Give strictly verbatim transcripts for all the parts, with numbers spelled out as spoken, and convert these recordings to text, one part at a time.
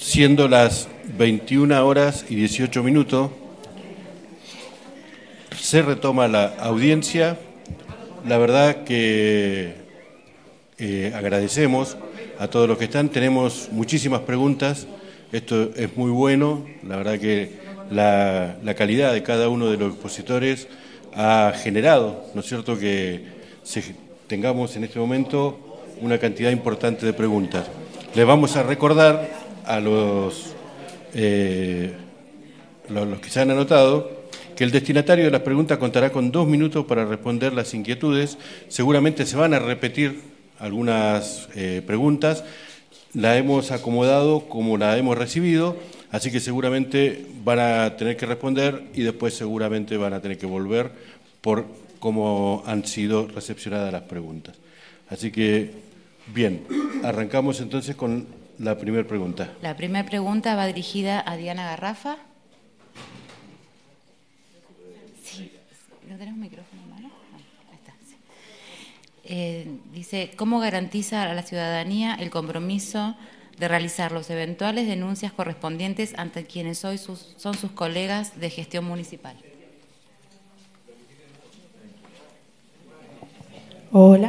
Siendo las veintiuna horas y dieciocho minutos, se retoma la audiencia. La verdad que eh, agradecemos a todos los que están. Tenemos muchísimas preguntas. Esto es muy bueno. La verdad que la, la calidad de cada uno de los expositores ha generado, ¿no es cierto?, que se, tengamos en este momento una cantidad importante de preguntas. Les vamos a recordar a los, eh, los, los que se han anotado que el destinatario de las preguntas contará con dos minutos para responder las inquietudes. Seguramente se van a repetir algunas eh, preguntas. La hemos acomodado como la hemos recibido, así que seguramente van a tener que responder y después seguramente van a tener que volver por cómo han sido recepcionadas las preguntas. Así que, bien, arrancamos entonces con la primera pregunta. La primera pregunta va dirigida a Diana Garrafa. Sí, ¿no tenemos micrófono en mano? No, ahí está. Sí. Eh, dice, ¿cómo garantiza a la ciudadanía el compromiso de realizar las eventuales denuncias correspondientes ante quienes hoy sus, son sus colegas de gestión municipal? Hola.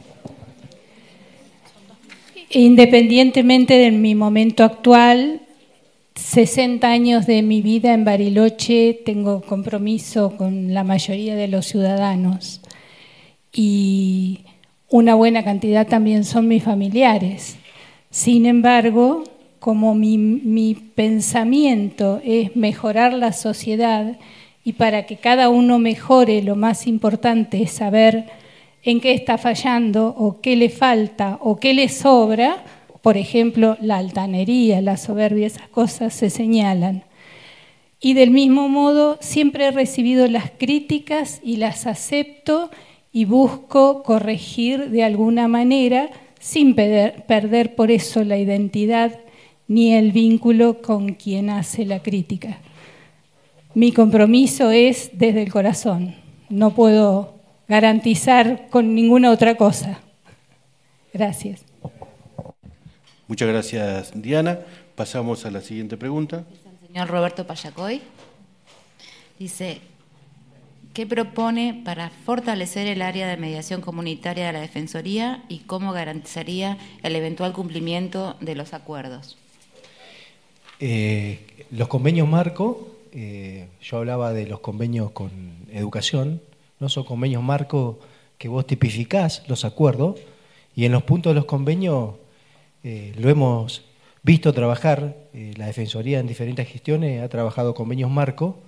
Independientemente de mi momento actual, sesenta años de mi vida en Bariloche, tengo compromiso con la mayoría de los ciudadanos y una buena cantidad también son mis familiares. Sin embargo, como mi, mi pensamiento es mejorar la sociedad y para que cada uno mejore, lo más importante es saber en qué está fallando o qué le falta o qué le sobra. Por ejemplo, la altanería, la soberbia, esas cosas se señalan. Y del mismo modo, siempre he recibido las críticas y las acepto y busco corregir de alguna manera sin perder, perder por eso la identidad ni el vínculo con quien hace la crítica. Mi compromiso es desde el corazón. No puedo garantizar con ninguna otra cosa. Gracias. Muchas gracias, Diana. Pasamos a la siguiente pregunta. El señor Roberto Payacoy dice, ¿qué propone para fortalecer el área de mediación comunitaria de la Defensoría y cómo garantizaría el eventual cumplimiento de los acuerdos? Eh, los convenios marco, eh, yo hablaba de los convenios con educación, no son convenios marco que vos tipificás los acuerdos y en los puntos de los convenios eh, lo hemos visto trabajar. Eh, la Defensoría en diferentes gestiones ha trabajado convenios marco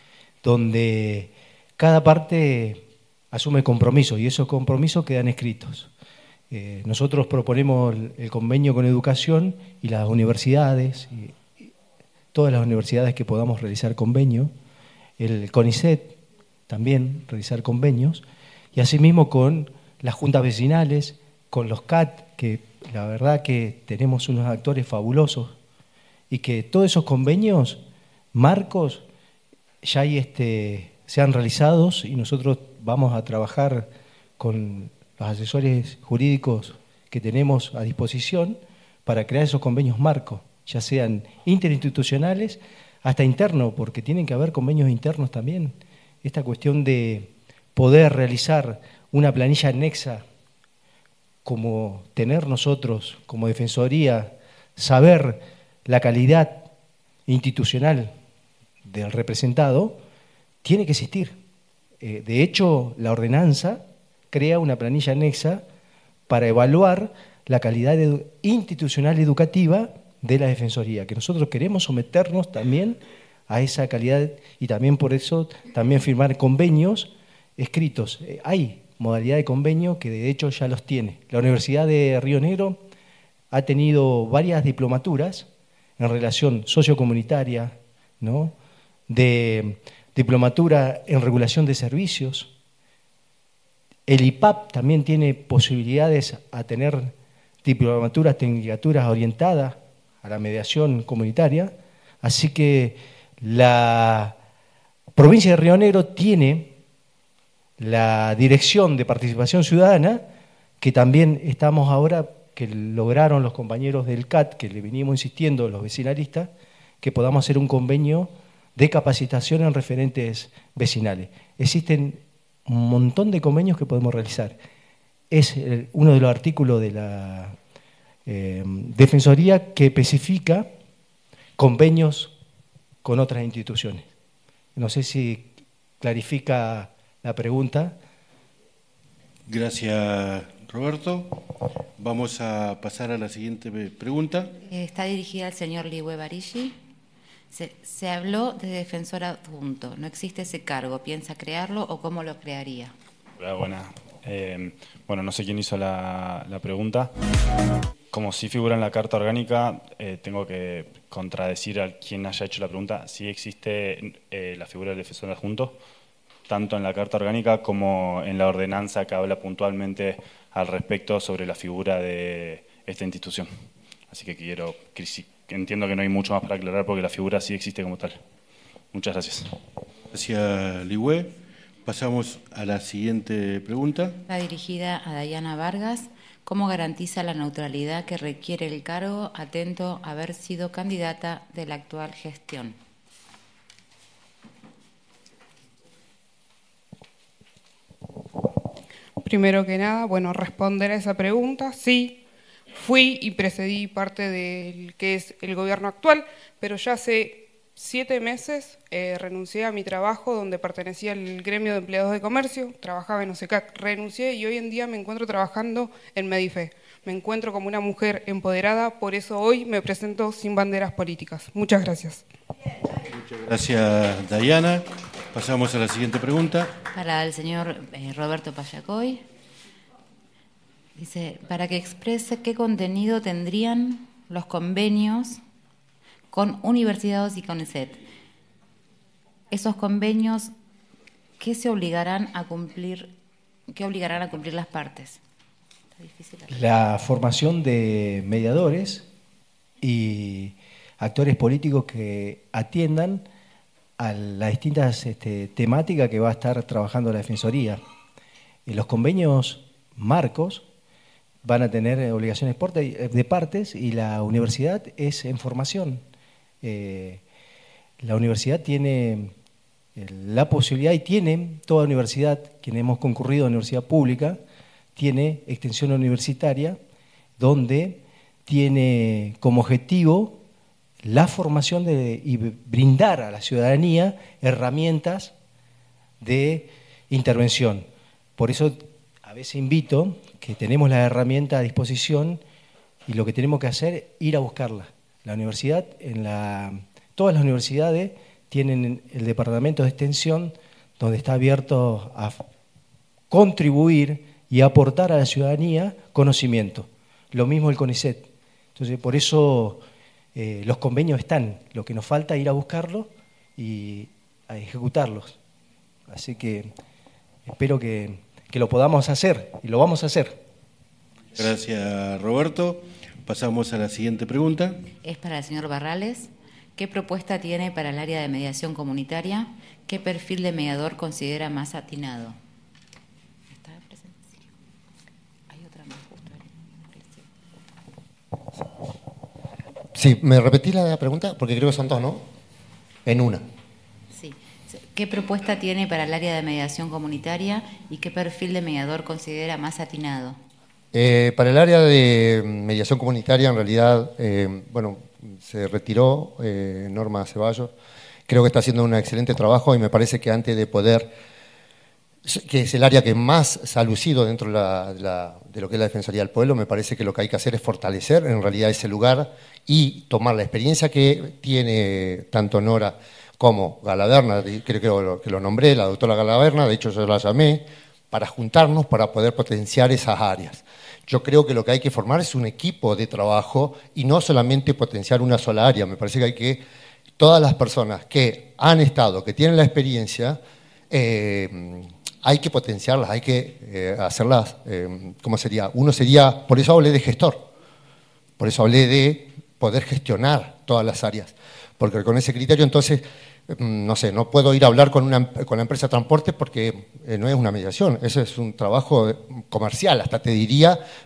donde cada parte asume compromisos y esos compromisos quedan escritos. Eh, nosotros proponemos el, el convenio con educación y las universidades, y, y todas las universidades que podamos realizar convenio, el CONICET también realizar convenios, y asimismo con las juntas vecinales, con los C A T, que la verdad que tenemos unos actores fabulosos, y que todos esos convenios, marcos, ya hay este, se han realizado y nosotros vamos a trabajar con los asesores jurídicos que tenemos a disposición para crear esos convenios marcos, ya sean interinstitucionales hasta internos, porque tienen que haber convenios internos también. Esta cuestión de poder realizar una planilla anexa, como tener nosotros como Defensoría, saber la calidad institucional del representado, tiene que existir. Eh, de hecho, la ordenanza crea una planilla anexa para evaluar la calidad edu- institucional educativa de la Defensoría, que nosotros queremos someternos también a esa calidad y también por eso también firmar convenios escritos. Eh, hay modalidad de convenio que de hecho ya los tiene. La Universidad de Río Negro ha tenido varias diplomaturas en relación sociocomunitaria, ¿no?, de diplomatura en regulación de servicios. El I P A P también tiene posibilidades a tener diplomaturas, tecnicaturas orientadas a la mediación comunitaria, así que la provincia de Río Negro tiene la Dirección de Participación Ciudadana, que también estamos ahora que lograron los compañeros del C A T, que le venimos insistiendo los vecinalistas, que podamos hacer un convenio de capacitación en referentes vecinales. Existen un montón de convenios que podemos realizar. Es uno de los artículos de la eh, Defensoría que especifica convenios con otras instituciones. No sé si clarifica la pregunta. Gracias, Roberto. Vamos a pasar a la siguiente pregunta. Está dirigida al señor Liwe Barigi. Se, se habló de defensor adjunto. ¿No existe ese cargo? ¿Piensa crearlo o cómo lo crearía? Hola, buena. Eh, bueno, no sé quién hizo la, la pregunta. Como sí figura en la Carta Orgánica, eh, tengo que contradecir a quien haya hecho la pregunta. Sí existe eh, la figura del defensor adjunto, tanto en la Carta Orgánica como en la ordenanza que habla puntualmente al respecto sobre la figura de esta institución. Así que quiero, entiendo que no hay mucho más para aclarar porque la figura sí existe como tal. Muchas gracias. Gracias, Liwe. Pasamos a la siguiente pregunta. Está dirigida a Dayana Vargas. ¿Cómo garantiza la neutralidad que requiere el cargo, atento a haber sido candidata de la actual gestión? Primero que nada, bueno, responder a esa pregunta, sí, fui y precedí parte del que es el gobierno actual, pero ya hace siete meses eh, renuncié a mi trabajo donde pertenecía al gremio de empleados de comercio, trabajaba en OSECAC, renuncié y hoy en día me encuentro trabajando en Medife. Me encuentro como una mujer empoderada, por eso hoy me presento sin banderas políticas. Muchas gracias. Muchas gracias, Dayana. Pasamos a la siguiente pregunta. Para el señor eh, Roberto Payacoy. Dice, para que exprese qué contenido tendrían los convenios con universidades y con I C E T. Esos convenios, ¿qué se obligarán a cumplir, qué obligarán a cumplir las partes? Está difícil. La formación de mediadores y actores políticos que atiendan a las distintas este, temáticas que va a estar trabajando la Defensoría. Y los convenios marcos van a tener obligaciones de partes y la universidad es en formación. Eh, la universidad tiene la posibilidad y tiene, toda universidad, quienes hemos concurrido a la universidad pública, tiene extensión universitaria donde tiene como objetivo la formación de, y brindar a la ciudadanía herramientas de intervención. Por eso a veces invito que tenemos la herramienta a disposición y lo que tenemos que hacer es ir a buscarla. La universidad, en la, todas las universidades tienen el departamento de extensión donde está abierto a contribuir y aportar a la ciudadanía conocimiento. Lo mismo el CONICET. Entonces, por eso eh, los convenios están. Lo que nos falta es ir a buscarlos y a ejecutarlos. Así que espero que, que lo podamos hacer y lo vamos a hacer. Gracias, Roberto. Pasamos a la siguiente pregunta. Es para el señor Barrales. ¿Qué propuesta tiene para el área de mediación comunitaria? ¿Qué perfil de mediador considera más atinado? ¿Está presente? Sí. Hay otra más justo. Sí, me repetí la pregunta porque creo que son dos, ¿no? En una. Sí. ¿Qué propuesta tiene para el área de mediación comunitaria y qué perfil de mediador considera más atinado? Eh, para el área de mediación comunitaria, en realidad, eh, bueno, se retiró eh, Norma Ceballos. Creo que está haciendo un excelente trabajo y me parece que antes de poder, que es el área que más se ha lucido dentro de, la, de, la, de lo que es la Defensoría del Pueblo, me parece que lo que hay que hacer es fortalecer en realidad ese lugar y tomar la experiencia que tiene tanto Nora como Galaverna, creo que lo, que lo nombré, la doctora Galaverna, de hecho yo la llamé, para juntarnos, para poder potenciar esas áreas. Yo creo que lo que hay que formar es un equipo de trabajo y no solamente potenciar una sola área. Me parece que hay que, todas las personas que han estado, que tienen la experiencia, eh, hay que potenciarlas, hay que eh, hacerlas, eh, ¿cómo sería? Uno sería, por eso hablé de gestor, por eso hablé de poder gestionar todas las áreas, porque con ese criterio entonces, no sé, no puedo ir a hablar con, una, con la empresa de transporte porque eh, no es una mediación, eso es un trabajo comercial, hasta te diría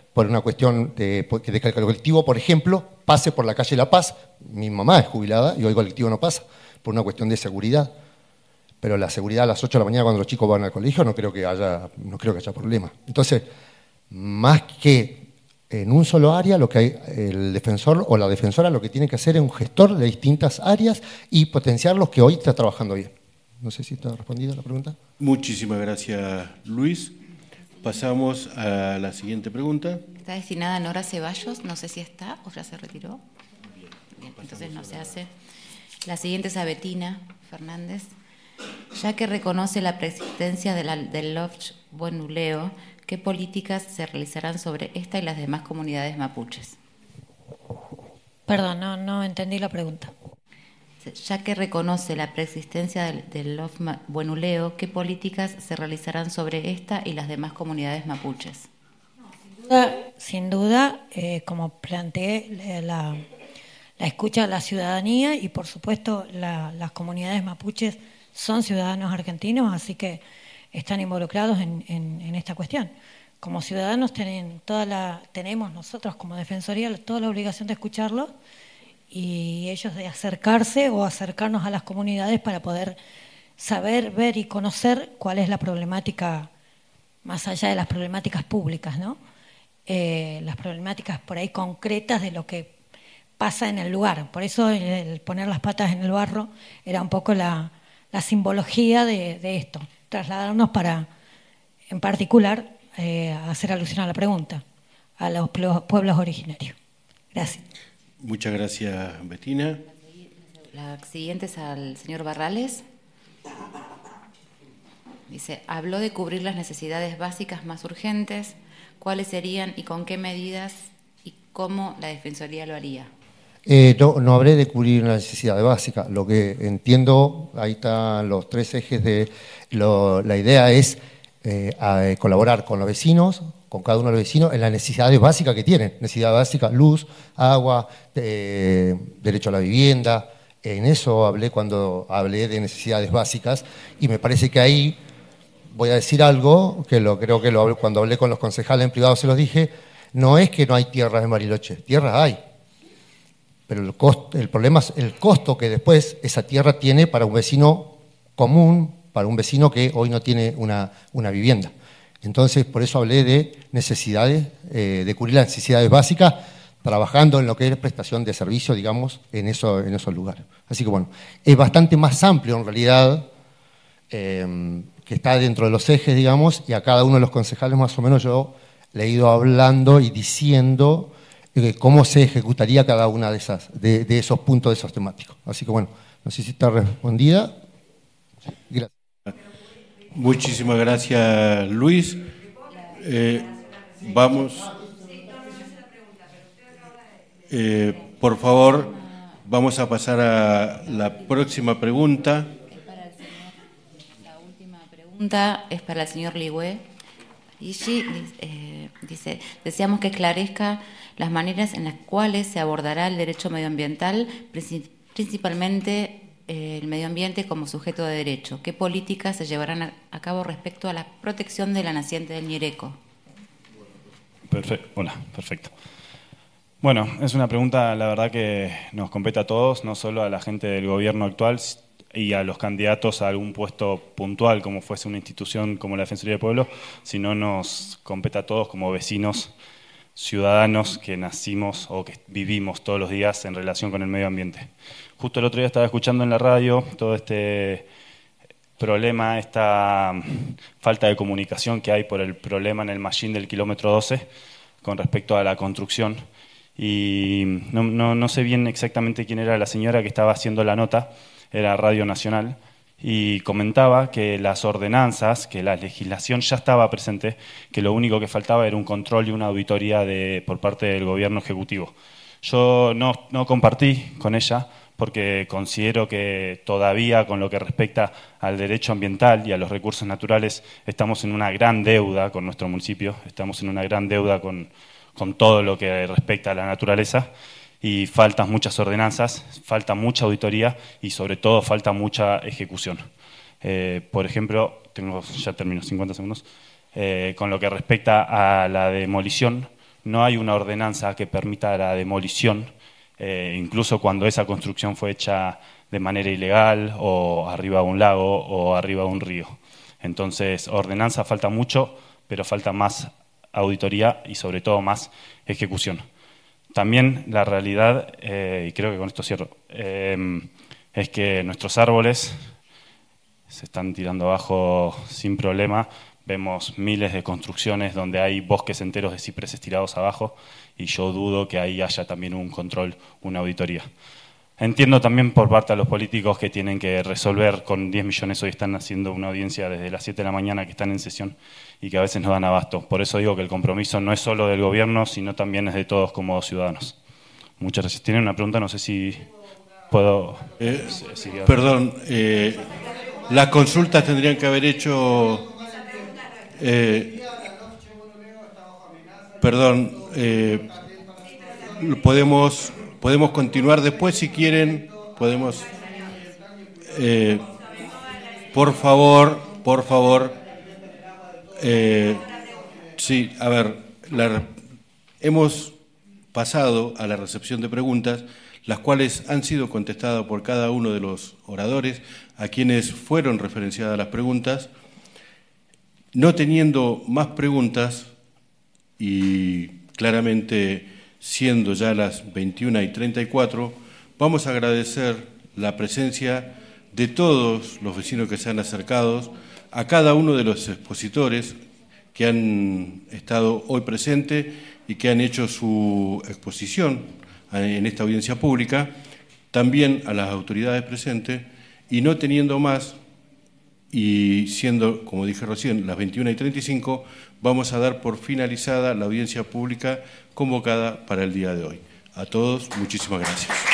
por una cuestión de que el colectivo, por ejemplo, pase por la calle La Paz. Mi mamá es jubilada y hoy el colectivo no pasa, por una cuestión de seguridad. Pero la seguridad a las ocho de la mañana cuando los chicos van al colegio no creo que haya, no creo que haya problema. Entonces, más que en un solo área, lo que hay, el defensor o la defensora lo que tiene que hacer es un gestor de distintas áreas y potenciar los que hoy está trabajando bien. No sé si está respondida la pregunta. Muchísimas gracias, Luis. Pasamos a la siguiente pregunta. Está destinada a Nora Ceballos, no sé si está o ya se retiró. Bien, entonces no se hace. La siguiente es a Betina Fernández. Ya que reconoce la preexistencia de la, del Lofch Buenuleo, ¿qué políticas se realizarán sobre esta y las demás comunidades mapuches? Perdón, no, no entendí la pregunta. Ya que reconoce la preexistencia del, del Lofch Buenuleo, ¿qué políticas se realizarán sobre esta y las demás comunidades mapuches? Sin duda, sin duda eh, como planteé, la, la escucha a la ciudadanía y, por supuesto, la, las comunidades mapuches son ciudadanos argentinos, así que están involucrados en, en, en esta cuestión. Como ciudadanos tienen toda la, tenemos nosotros como Defensoría toda la obligación de escucharlos y ellos de acercarse o acercarnos a las comunidades para poder saber, ver y conocer cuál es la problemática, más allá de las problemáticas públicas, ¿no? Eh, las problemáticas por ahí concretas de lo que pasa en el lugar. Por eso el, el poner las patas en el barro era un poco la... la simbología de, de esto, trasladarnos para, en particular, eh, hacer alusión a la pregunta, a los pueblos originarios. Gracias. Muchas gracias, Betina. La siguiente es al señor Barrales. Dice, habló de cubrir las necesidades básicas más urgentes, ¿cuáles serían y con qué medidas y cómo la Defensoría lo haría? Eh, no, no habré de cubrir una necesidad básica. Lo que entiendo, ahí están los tres ejes de lo, la idea es eh, a, colaborar con los vecinos, con cada uno de los vecinos, en las necesidades básicas que tienen. Necesidad básica, luz, agua, eh, derecho a la vivienda. En eso hablé cuando hablé de necesidades básicas y me parece que ahí voy a decir algo, que lo creo que lo, cuando hablé con los concejales en privado se los dije, no es que no hay tierras en Bariloche, tierras hay. Pero el, costo, el problema es el costo que después esa tierra tiene para un vecino común, para un vecino que hoy no tiene una, una vivienda. Entonces, por eso hablé de necesidades, eh, de cubrir las necesidades básicas, trabajando en lo que es prestación de servicio, digamos, en, eso, en esos lugares. Así que bueno, es bastante más amplio en realidad, eh, que está dentro de los ejes, digamos, y a cada uno de los concejales más o menos yo le he ido hablando y diciendo cómo se ejecutaría cada una de, esas, de, de esos puntos, de esos temáticos. Así que bueno, no sé si está respondida. Gracias. Muchísimas gracias, Luis. Eh, vamos. Eh, por favor, vamos a pasar a la próxima pregunta. La última pregunta es para el señor Ligüe. Ishi eh, dice, deseamos que esclarezca las maneras en las cuales se abordará el derecho medioambiental, principalmente eh, el medio ambiente como sujeto de derecho. ¿Qué políticas se llevarán a, a cabo respecto a la protección de la naciente del Ñireco? Perfecto. Hola, perfecto. Bueno, es una pregunta, la verdad, que nos compete a todos, no solo a la gente del gobierno actual y a los candidatos a algún puesto puntual, como fuese una institución como la Defensoría del Pueblo, sino nos compete a todos como vecinos, ciudadanos que nacimos o que vivimos todos los días en relación con el medio ambiente. Justo el otro día estaba escuchando en la radio todo este problema, esta falta de comunicación que hay por el problema en el mallín del kilómetro doce con respecto a la construcción. Y no, no, no sé bien exactamente quién era la señora que estaba haciendo la nota, era Radio Nacional, y comentaba que las ordenanzas, que la legislación ya estaba presente, que lo único que faltaba era un control y una auditoría de, por parte del gobierno ejecutivo. Yo no, no compartí con ella porque considero que todavía con lo que respecta al derecho ambiental y a los recursos naturales estamos en una gran deuda con nuestro municipio, estamos en una gran deuda con, con todo lo que respecta a la naturaleza. Y faltan muchas ordenanzas, falta mucha auditoría y sobre todo falta mucha ejecución. Eh, por ejemplo, tengo ya termino, cincuenta segundos, eh, con lo que respecta a la demolición, no hay una ordenanza que permita la demolición, eh, incluso cuando esa construcción fue hecha de manera ilegal o arriba de un lago o arriba de un río. Entonces, ordenanza falta mucho, pero falta más auditoría y sobre todo más ejecución. También la realidad, eh, y creo que con esto cierro, eh, es que nuestros árboles se están tirando abajo sin problema. Vemos miles de construcciones donde hay bosques enteros de cipreses tirados abajo y yo dudo que ahí haya también un control, una auditoría. Entiendo también por parte de los políticos que tienen que resolver con diez millones, hoy están haciendo una audiencia desde las siete de la mañana que están en sesión y que a veces no dan abasto. Por eso digo que el compromiso no es solo del gobierno, sino también es de todos como ciudadanos. Muchas gracias. ¿Tienen una pregunta? No sé si puedo... Eh, perdón, eh, las consultas tendrían que haber hecho... Eh, perdón, eh, podemos... Podemos continuar después si quieren, podemos... Eh, por favor, por favor. Eh, sí, a ver, la, hemos pasado a la recepción de preguntas, las cuales han sido contestadas por cada uno de los oradores, a quienes fueron referenciadas las preguntas. No teniendo más preguntas y claramente... siendo ya las veintiuna y treinta y cuatro, vamos a agradecer la presencia de todos los vecinos que se han acercado, a cada uno de los expositores que han estado hoy presentes y que han hecho su exposición en esta audiencia pública, también a las autoridades presentes, y no teniendo más, y siendo, como dije recién, las veintiuna y treinta y cinco, vamos a dar por finalizada la audiencia pública convocada para el día de hoy. A todos, muchísimas gracias.